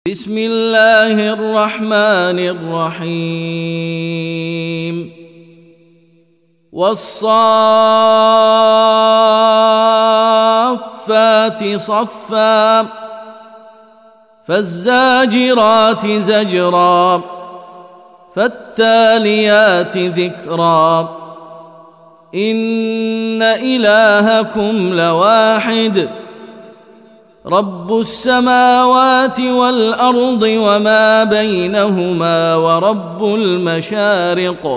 بسم الله الرحمن الرحيم والصافات صفا فالزاجرات زجرا فالتاليات ذكرا إن إلهكم لواحد رب السماوات والأرض وما بينهما ورب المشارق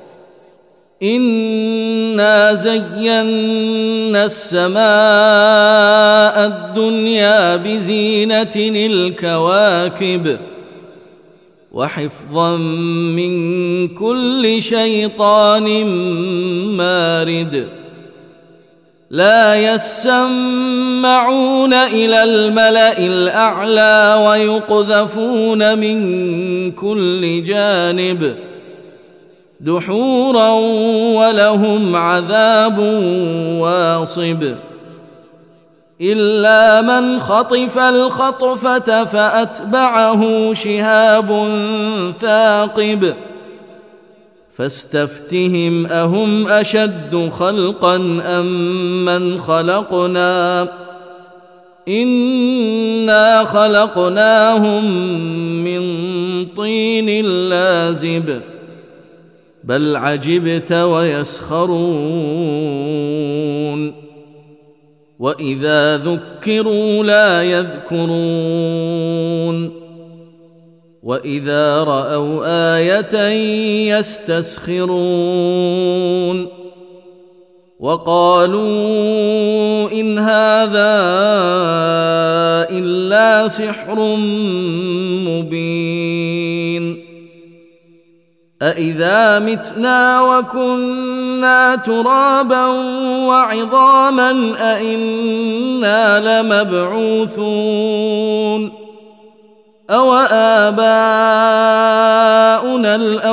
إنا زينا السماء الدنيا بزينة الكواكب وحفظا من كل شيطان مارد لا يسمعون إلى الملأ الأعلى ويقذفون من كل جانب دحورا ولهم عذاب واصب إلا من خطف الخطفة فأتبعه شهاب ثاقب فاستفتهم أهم أشد خلقا أم من خلقنا إنا خلقناهم من طين لازب بل عجبت ويسخرون وإذا ذكروا لا يذكرون وإذا رأوا آية يستسخرون وقالوا إن هذا إلا سحر مبين أإذا متنا وكنا ترابا وعظاما أإنا لمبعوثون أوآباؤنا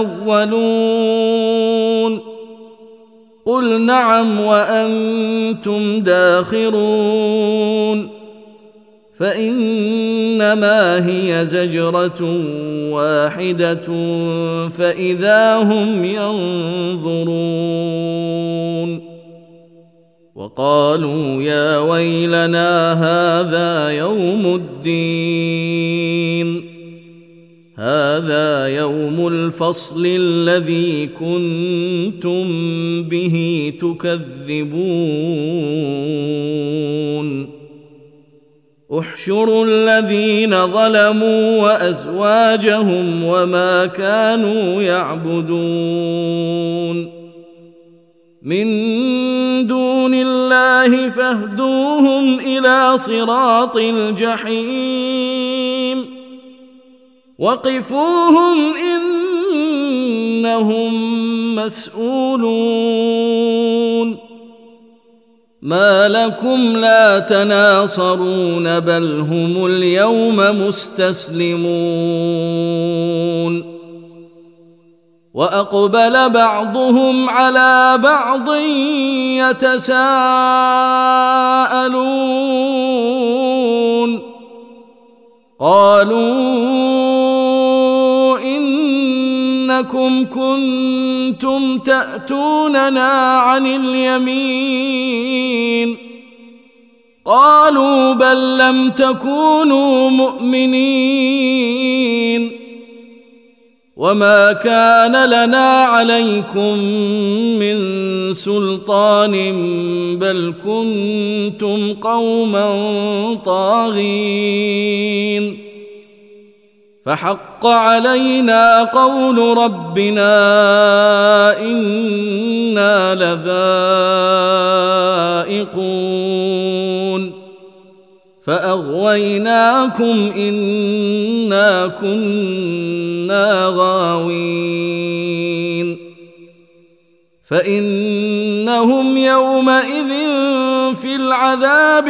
الأولون قل نعم وأنتم داخرون فإنما هي زجرة واحدة فإذا هم ينظرون وقالوا يا ويلنا هذا يوم الدين هذا يوم الفصل الذي كنتم به تكذبون احشروا الذين ظلموا وأزواجهم وما كانوا يعبدون من دون الله فاهدوهم إلى صراط الجحيم وقفوهم إنهم مسؤولون ما لكم لا تناصرون بل هم اليوم مستسلمون وأقبل بعضهم على بعض يتساءلون قالوا إنكم كنتم تأتوننا عن اليمين قالوا بل لم تكونوا مؤمنين وما كان لنا عليكم من سلطان بل كنتم قوما طاغين فحق علينا قول ربنا إنا لذائقون فأغويناكم إنا كنا غاوين فإنهم يومئذ في العذاب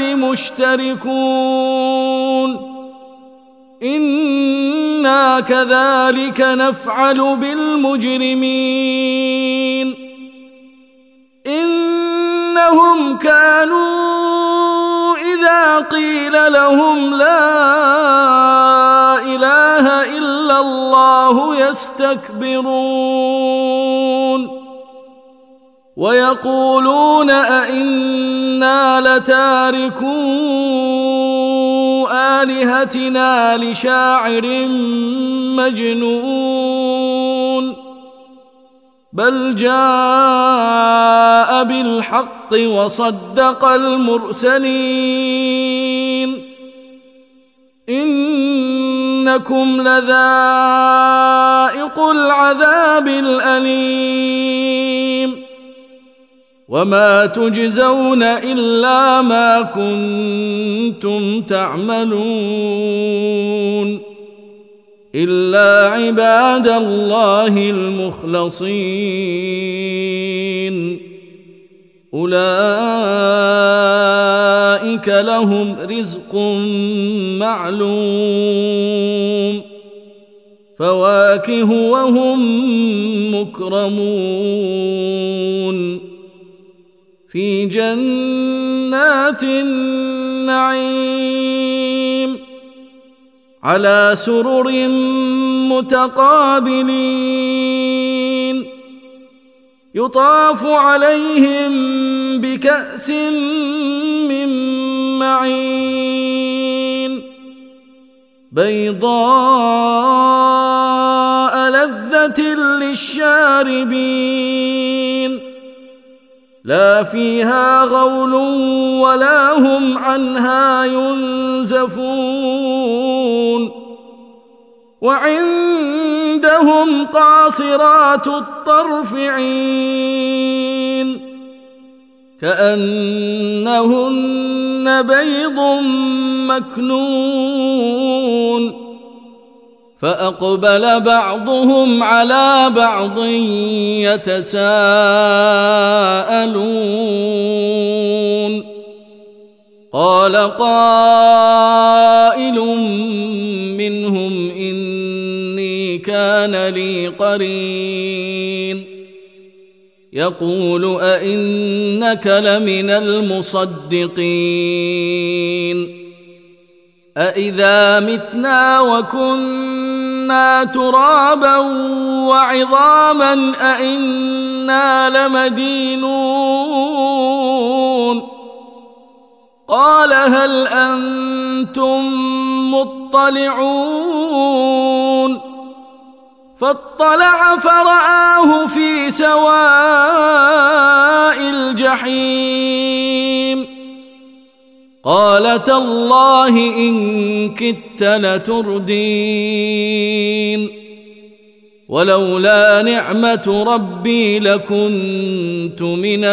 مشتركون إنا كذلك نفعل بالمجرمين إنهم كانوا إذا قيل لهم لا إله إلا الله يستكبرون ويقولون أئنا لتاركو آلهتنا لشاعر مجنون بل جاء بالحق وصدق المرسلين إنكم لذائق العذاب الأليم وما تجزون إلا ما كنتم تعملون إلا عباد الله المخلصين أولئك لهم رزق معلوم فواكه وهم مكرمون في جنات النعيم على سرر متقابلين يطاف عليهم بكأس من معين بيضاء لذة للشاربين لا فيها غول ولا هم عنها ينزفون وعندهم قاصرات الطرف عين كأنهن بيض مكنون فأقبل بعضهم على بعض يتساءلون قال قائل منهم إني كان لي قرين يقول أئنك لمن المصدقين أإذا متنا وكنا ترابا وعظاما أئنا لمدينون قال هل أنتم مطلعون فاطلع فرآه في سواء الجحيم قال تالله إن كدت لتردين ولولا نعمة ربي لكنت من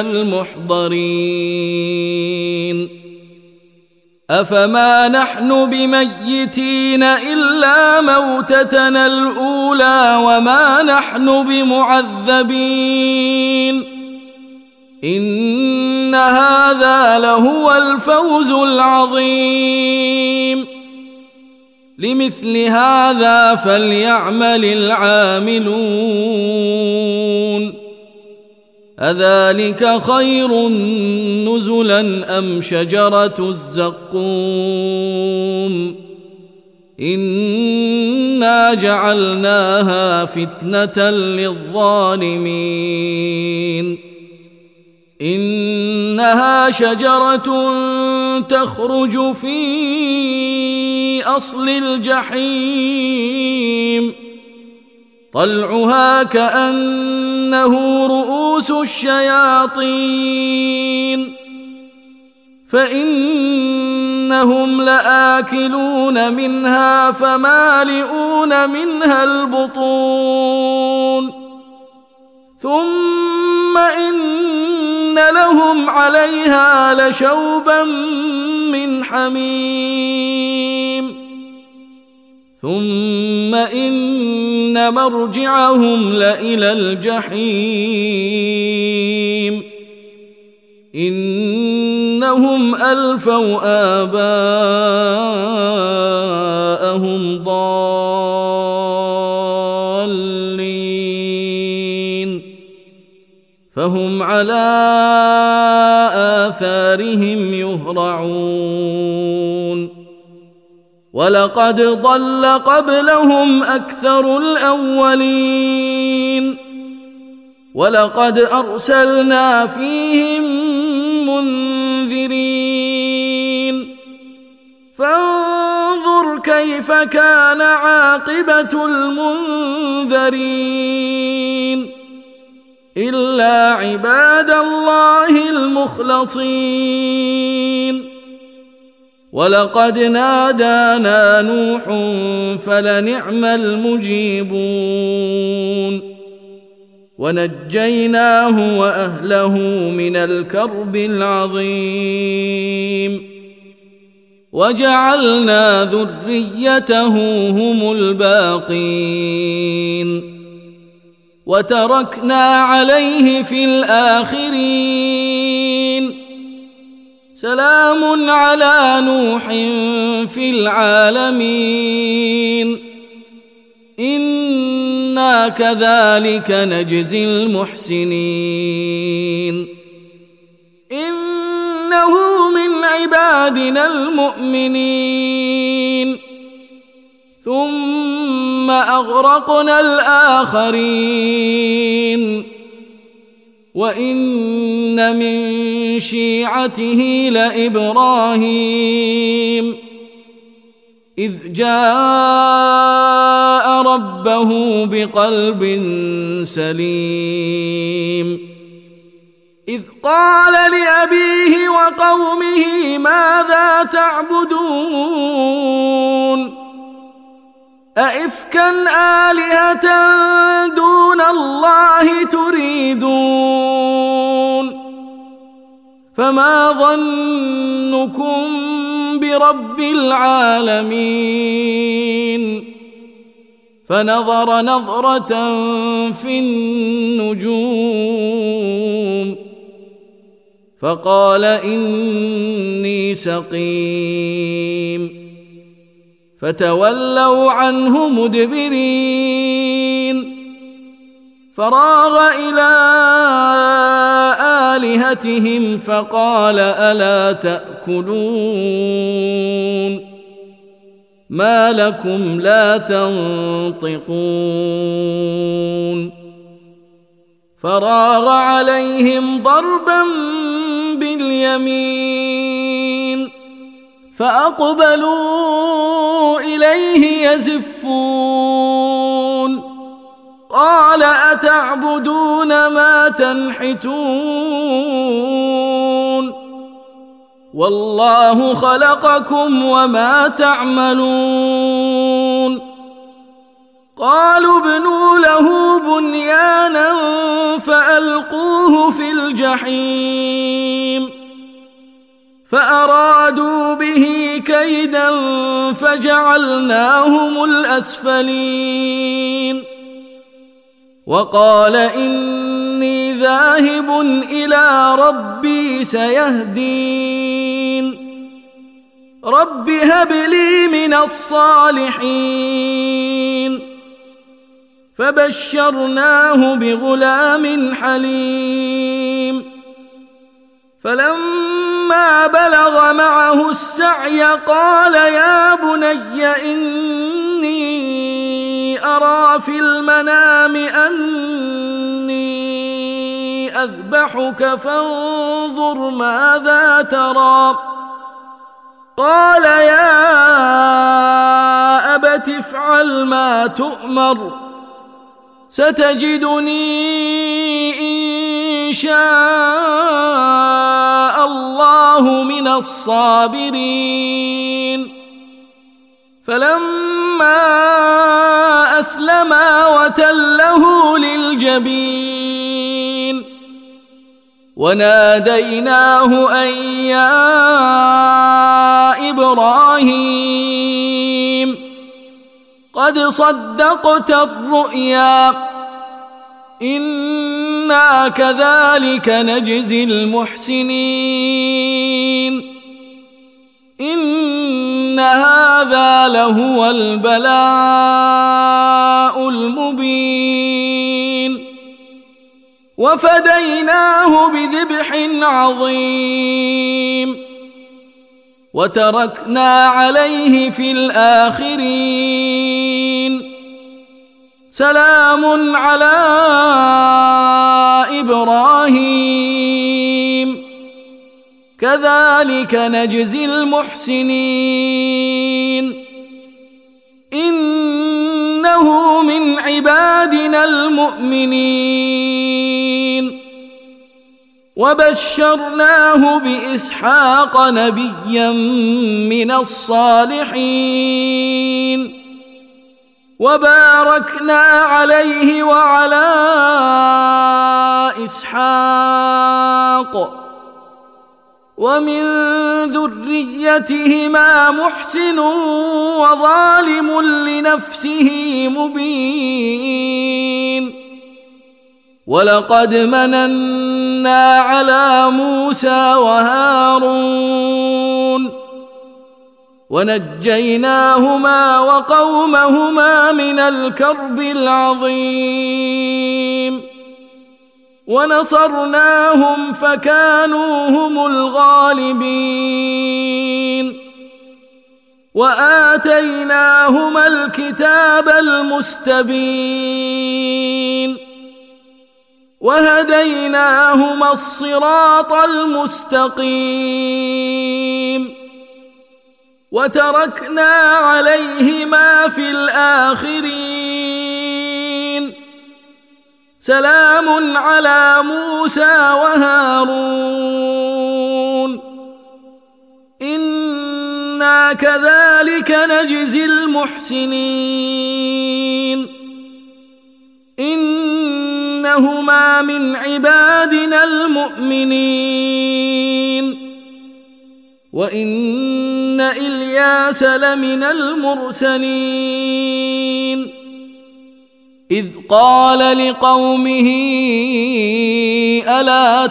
المحضرين أفما نحن بميتين إلا موتتنا الأولى وما نحن بمعذبين إن هذا لهو الفوز العظيم لمثل هذا فليعمل العاملون أذلك خير نزلا أم شجرة الزقوم إنا جعلناها فتنة للظالمين إنها شجرة تخرج في أصل الجحيم طلعها كأنه رؤوس الشياطين فإنهم لآكلون منها فمالئون منها البطون ثم إن لهم عليها لشوبا من حميم ثم إن مرجعهم لإلى الجحيم إنهم ألفوا آباءهم ضالين فهم على آثارهم يهرعون ولقد ضل قبلهم أكثر الأولين ولقد أرسلنا فيهم منذرين فانظر كيف كان عاقبة المنذرين إلا عباد الله المخلصين ولقد نادانا نوح فلنعم المجيبون ونجيناه وأهله من الكرب العظيم وجعلنا ذريته هم الباقين وتركنا عليه في الآخرين سلام على نوح في العالمين إنا كذلك نجزي المحسنين إنه من عبادنا المؤمنين ثم أغرقنا الآخرين وإن من شيعته لإبراهيم إذ جاء ربه بقلب سليم إذ قال لأبيه وقومه ماذا تعبدون أئفكا آلهة دون الله تريدون فما ظنكم برب العالمين فنظر نظرة في النجوم فقال إني سقيم فتولوا عنه مدبرين فراغ إلى آلهتهم فقال ألا تأكلون ما لكم لا تنطقون فراغ عليهم ضربا باليمين فأقبلوا إليه يزفون قال أتعبدون ما تنحتون والله خلقكم وما تعملون قالوا ابنوا له بنيانا فألقوه في الجحيم فأرادوا به كيدا فجعلناهم الأسفلين وقال إني ذاهب إلى ربي سيهدين رب هب لي من الصالحين فبشرناه بغلام حليم فلما بلغ معه السعي قال يا بني إني أرى في المنام أني أذبحك فانظر ماذا ترى قال يا أبت افعل ما تؤمر ستجدني إن شاء الله من الصابرين فلما أسلما وتله للجبين وناديناه أن يا إبراهيم قد صدقت الرؤيا إنا كذلك نجزي المحسنين إن هذا لهو البلاء المبين وفديناه بذبح عظيم وتركنا عليه في الآخرين سلام على إبراهيم كذلك نجزي المحسنين إنه من عبادنا المؤمنين وبشرناه بإسحاق نبيا من الصالحين وباركنا عليه وعلى إسحاق ومن ذريتهما محسن وظالم لنفسه مبين ولقد مننا على موسى وهارون ونجيناهما وقومهما من الكرب العظيم ونصرناهم فكانوا هم الغالبين وآتيناهما الكتاب المستبين وهديناهما الصراط المستقيم وتركنا عليهما في الآخرين سلام على موسى وهارون إنا كذلك نجزي المحسنين إنهما من عبادنا المؤمنين وإن إلياس لمن المرسلين إذ قال لقومه ألا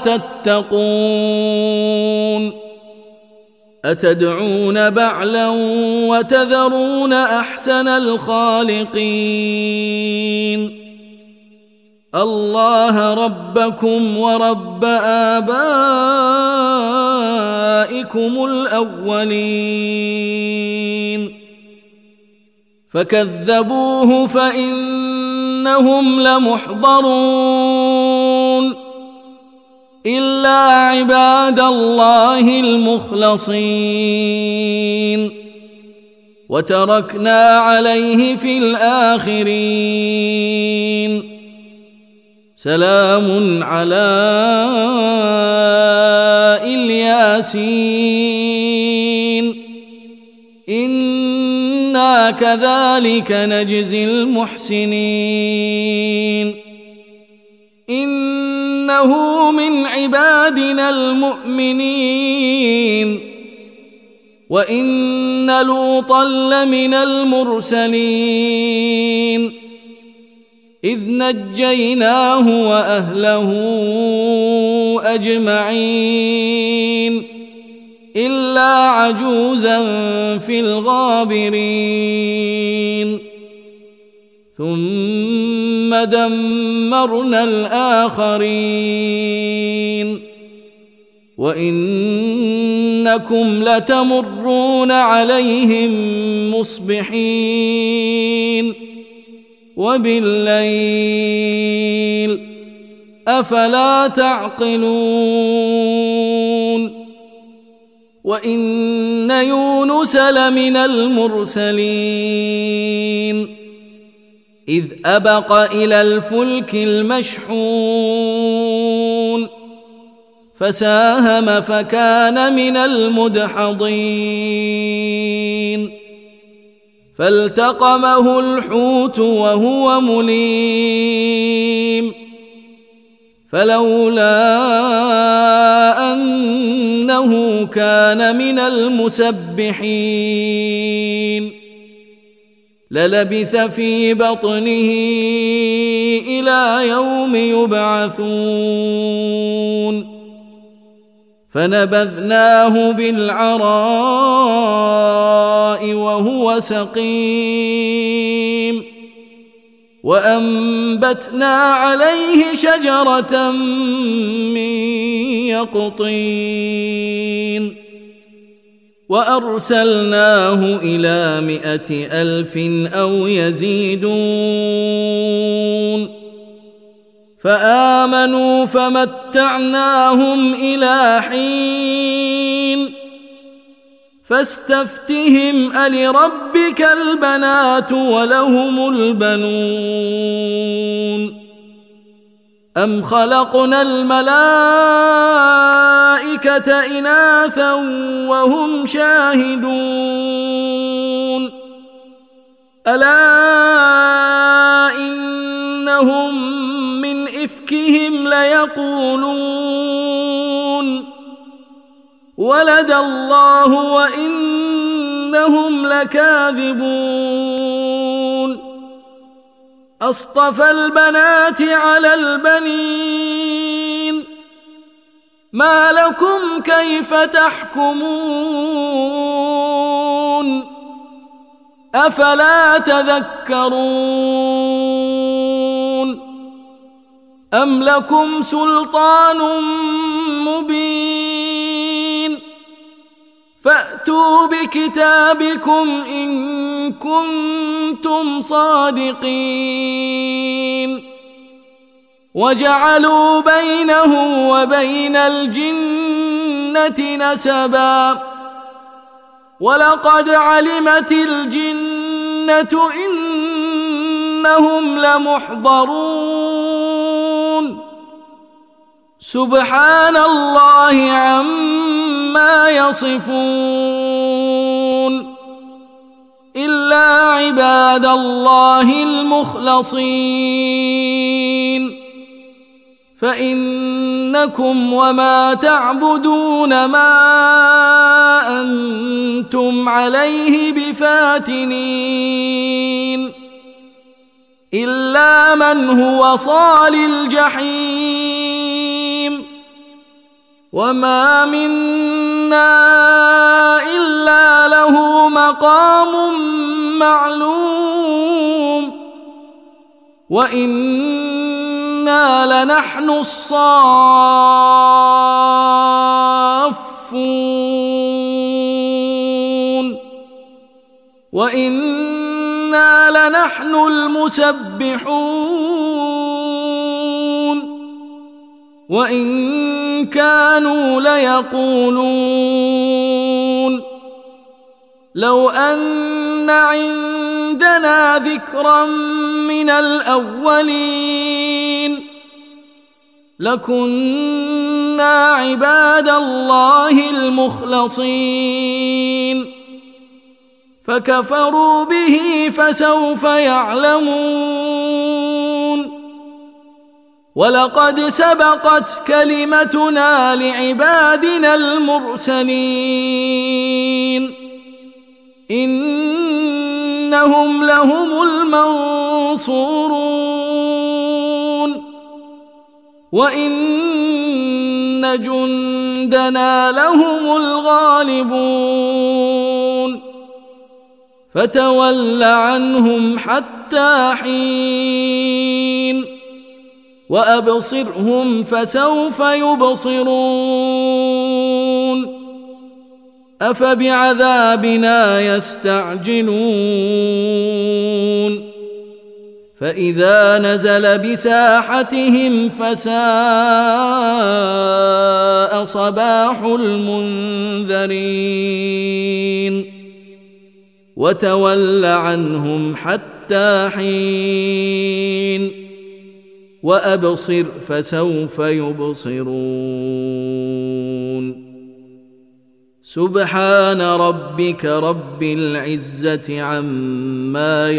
تتقون أتدعون بعلا وتذرون أحسن الخالقين الله ربكم ورب آبائكم الأولين فكذبوه فإنهم لمحضرون إلا عباد الله المخلصين وتركنا عليه في الآخرين سلام على الياسين إنا كذلك نجزي المحسنين إنه من عبادنا المؤمنين وإن لوطا لمن المرسلين إذ نجيناه وأهله أجمعين إلا عجوزا في الغابرين ثم دمرنا الآخرين وإنكم لتمرون عليهم مصبحين وبالليل أفلا تعقلون وإن يونس لمن المرسلين إذ أبق إلى الفلك المشحون فساهم فكان من المدحضين فالتقمه الحوت وهو مليم فلولا أنه كان من المسبحين للبث في بطنه إلى يوم يبعثون فنبذناه بالعراء وهو سقيم وأنبتنا عليه شجرة من يقطين وأرسلناه إلى 100,000 أو يزيدون فآمنوا فمتعناهم إلى حين فاستفتهم ألربك البنات ولهم البنون أم خلقنا الملائكة إناثا وهم شاهدون ألا إنهم من إفكهم ليقولون ولد الله وإنهم لكاذبون أصطفى البنات على البنين ما لكم كيف تحكمون أفلا تذكرون أم لكم سلطان مبين فأتوا بكتابكم إن كنتم صادقين وجعلوا بينه وبين الجنة نسبا ولقد علمت الجنة إنهم لمحضرون سبحان الله عما يصفون إلا عباد الله المخلصين فإنكم وما تعبدون ما أنتم عليه بفاتنين إلا من هو صال الجحيم وما منا إلا له مقام معلوم وإنا لنحن الصافون وإنا لنحن المسبحون وإن كانوا ليقولون لو أن عندنا ذكرا من الأولين لكنا عباد الله المخلصين فكفروا به فسوف يعلمون ولقد سبقت كلمتنا لعبادنا المرسلين إنهم لهم المنصورون وإن جندنا لهم الغالبون فتول عنهم حتى حين وأبصرهم فسوف يبصرون أفبعذابنا يستعجلون فإذا نزل بساحتهم فساء صباح المنذرين وتول عنهم حتى حين وأبصر فسوف يبصرون سبحان ربك رب العزة عما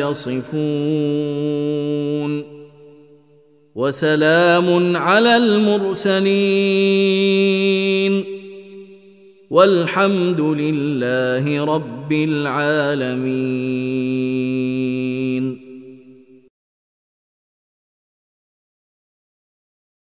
يصفون وسلام على المرسلين والحمد لله رب العالمين.